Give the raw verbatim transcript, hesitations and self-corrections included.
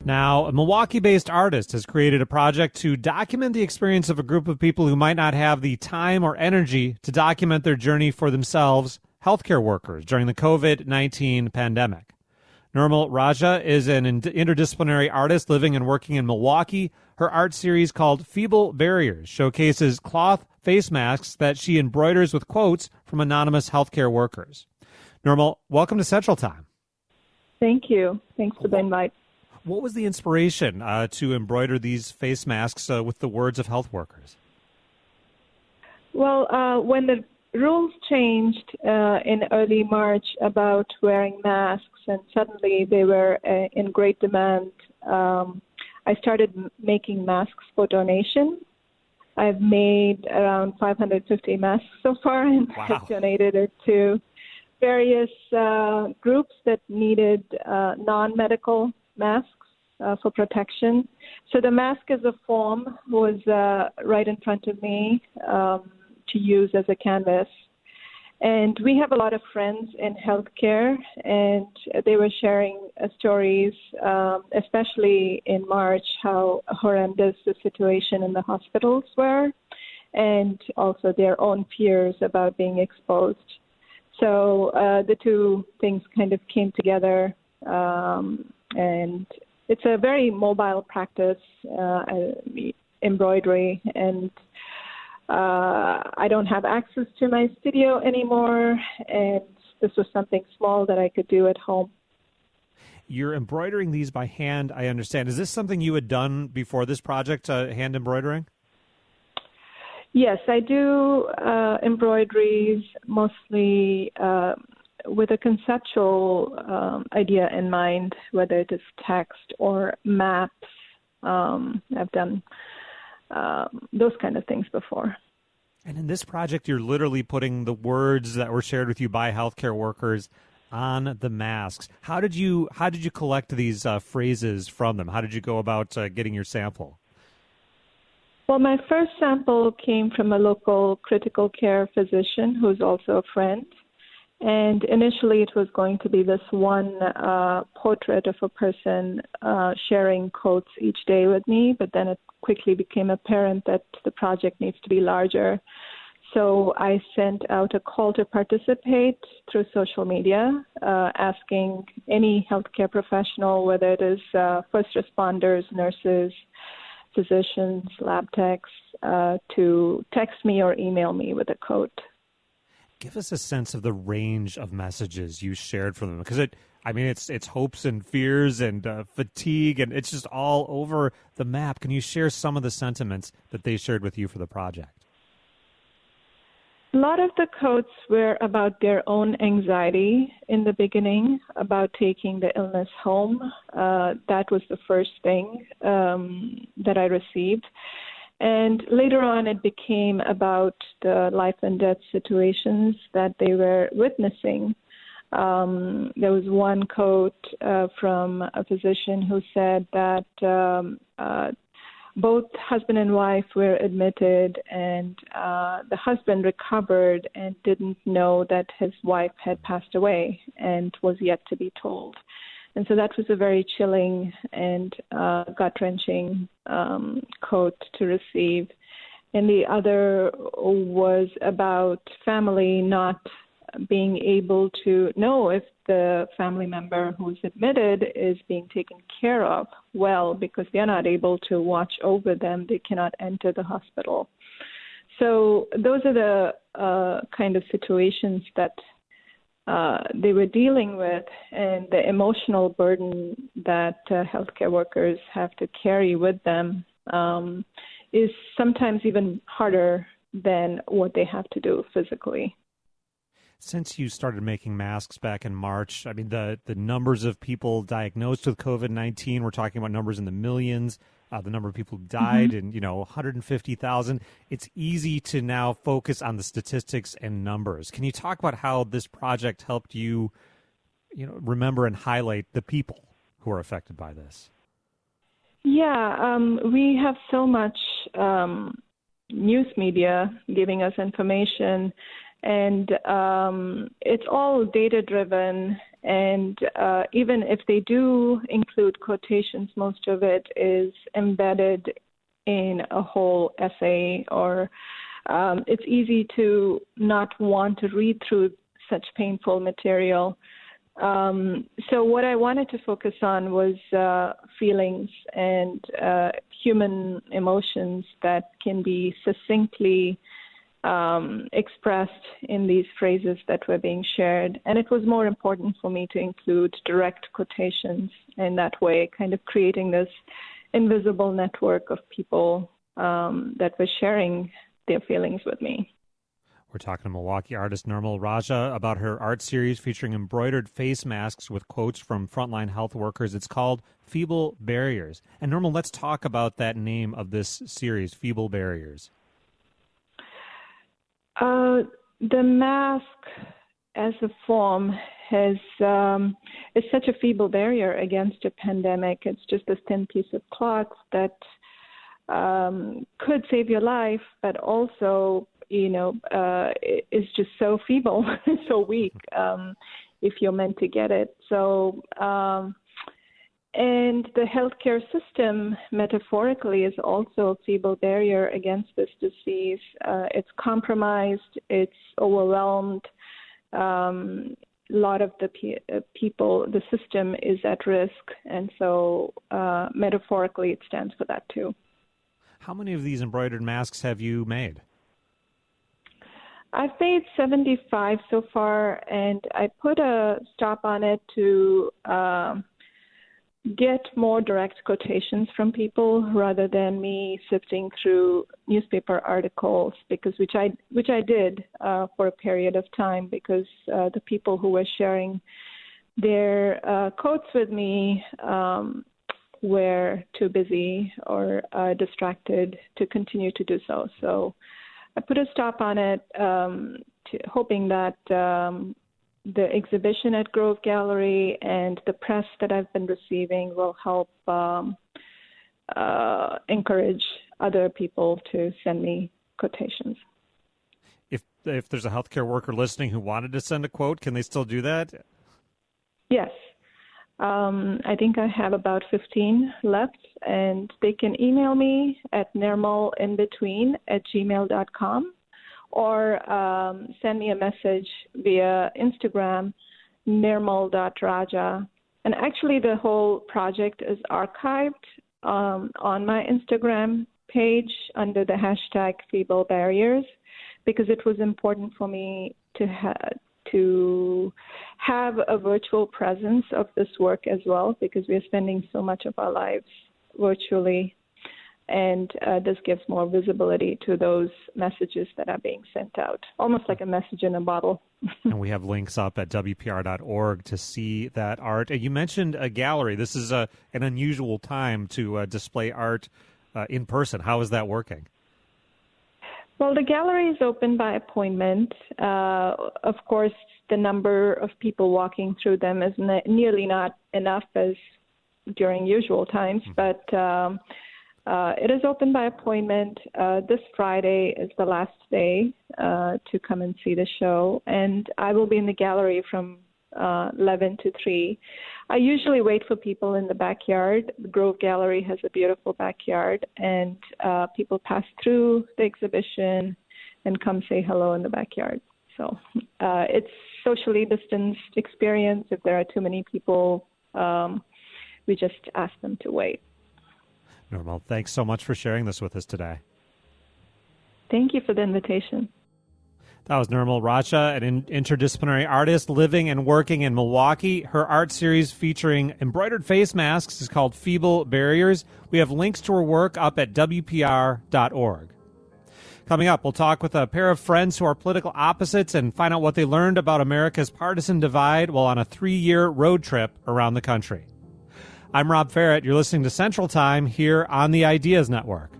Now, a Milwaukee-based artist has created a project to document the experience of a group of people who might not have the time or energy to document their journey for themselves, healthcare workers, during the covid nineteen pandemic. Nirmal Raja is an interdisciplinary artist living and working in Milwaukee. Her art series called Feeble Barriers showcases cloth face masks that she embroiders with quotes from anonymous healthcare workers. Nirmal, welcome to Central Time. Thank you. Thanks for the invite. What was the inspiration uh, to embroider these face masks uh, with the words of health workers? Well, uh, when the rules changed uh, in early March about wearing masks, and suddenly they were uh, in great demand, um, I started m- making masks for donation. I've made around five hundred fifty masks so far, and Wow. have donated it to various uh, groups that needed uh, non-medical masks uh, for protection. So the mask as a form was uh, right in front of me um, to use as a canvas. And we have a lot of friends in healthcare, and they were sharing uh, stories, um, especially in March, how horrendous the situation in the hospitals were, and also their own fears about being exposed. So uh, the two things kind of came together, um, and it's a very mobile practice, uh, embroidery, and uh, I don't have access to my studio anymore, and this was something small that I could do at home. You're embroidering these by hand, I understand. Is this something you had done before this project, uh, hand embroidering? Yes, I do uh, embroideries mostly uh, with a conceptual um, idea in mind, whether it is text or maps. Um, I've done um, those kind of things before. And in this project, you're literally putting the words that were shared with you by healthcare workers on the masks. How did you how did you collect these uh, phrases from them? How did you go about uh, getting your sample? Well, my first sample came from a local critical care physician who's also a friend. And initially it was going to be this one uh, portrait of a person uh, sharing quotes each day with me, but then it quickly became apparent that the project needs to be larger. So I sent out a call to participate through social media, uh, asking any healthcare professional, whether it is uh, first responders, nurses, physicians, lab techs, uh, to text me or email me with a quote. Give us a sense of the range of messages you shared from them, because it, I mean, it's it's hopes and fears and uh, fatigue, and it's just all over the map. Can you share some of the sentiments that they shared with you for the project? A lot of the quotes were about their own anxiety in the beginning, about taking the illness home. Uh, that was the first thing um, that I received. And later on, it became about the life and death situations that they were witnessing. Um, there was one quote uh, from a physician who said that um, uh, both husband and wife were admitted, and uh, the husband recovered and didn't know that his wife had passed away and was yet to be told. And so that was a very chilling and uh, gut-wrenching um, quote to receive. And the other was about family not being able to know if the family member who's admitted is being taken care of well, because they're not able to watch over them. They cannot enter the hospital. So those are the uh, kind of situations that Uh, they were dealing with, and the emotional burden that uh, healthcare workers have to carry with them um, is sometimes even harder than what they have to do physically. Since you started making masks back in March, I mean, the, the numbers of people diagnosed with covid nineteen, we're talking about numbers in the millions. Uh, the number of people who died, Mm-hmm. and, you know, one hundred fifty thousand. It's easy to now focus on the statistics and numbers. Can you talk about how this project helped you, you know, remember and highlight the people who are affected by this? Yeah, um, we have so much um, news media giving us information, and um, it's all data-driven, And uh, even if they do include quotations, most of it is embedded in a whole essay, or um, it's easy to not want to read through such painful material. Um, so what I wanted to focus on was uh, feelings and uh, human emotions that can be succinctly um, expressed in these phrases that were being shared. And it was more important for me to include direct quotations in that way, kind of creating this invisible network of people um, that were sharing their feelings with me. We're talking to Milwaukee artist Nirmal Raja about her art series featuring embroidered face masks with quotes from frontline health workers. It's called Feeble Barriers. And Nirmal, let's talk about that name of this series, Feeble Barriers. Uh, the mask as a form has um, is such a feeble barrier against a pandemic. It's just a thin piece of cloth that um, could save your life, but also you know, uh, is just so feeble, so weak, um, if you're meant to get it. So, um, and the healthcare system, metaphorically, is also a feeble barrier against this disease. Uh, it's compromised, it's overwhelmed. Um, a lot of the pe- uh, people, the system is at risk, and so uh, metaphorically, it stands for that too. How many of these embroidered masks have you made? I've made seventy-five so far, and I put a stop on it to uh, get more direct quotations from people rather than me sifting through newspaper articles, because which I which I did uh, for a period of time, because uh, the people who were sharing their uh, quotes with me um, were too busy or uh, distracted to continue to do so. So I put a stop on it, um, to, hoping that um, the exhibition at Grove Gallery and the press that I've been receiving will help um, uh, encourage other people to send me quotations. If if there's a healthcare worker listening who wanted to send a quote, can they still do that? Yes. Um, I think I have about fifteen left, and they can email me at nirmalinbetween at gmail dot com or um, send me a message via Instagram, nirmal dot raja. And actually, the whole project is archived um, on my Instagram page under the hashtag Feeble Barriers, because it was important for me to have to have a virtual presence of this work as well, because we are spending so much of our lives virtually, and uh, this gives more visibility to those messages that are being sent out, almost like a message in a bottle. And we have links up at W P R dot org to see that art. And you mentioned a gallery. This is a, an unusual time to uh, display art uh, in person. How is that working? Well, the gallery is open by appointment. Uh, of course, the number of people walking through them is ne- nearly not enough as during usual times, mm-hmm. but um, uh, it is open by appointment. Uh, this Friday is the last day uh, to come and see the show, and I will be in the gallery from uh, eleven to three. I usually wait for people in the backyard. The Grove Gallery has a beautiful backyard, and uh, people pass through the exhibition and come say hello in the backyard. So uh, it's socially distanced experience. If there are too many people, um, we just ask them to wait. Nirmal, thanks so much for sharing this with us today. Thank you for the invitation. That was Nirmal Raja, an interdisciplinary artist living and working in Milwaukee. Her art series featuring embroidered face masks is called Feeble Barriers. We have links to her work up at W P R dot org. Coming up, we'll talk with a pair of friends who are political opposites and find out what they learned about America's partisan divide while on a three-year road trip around the country. I'm Rob Farrett. You're listening to Central Time here on the Ideas Network.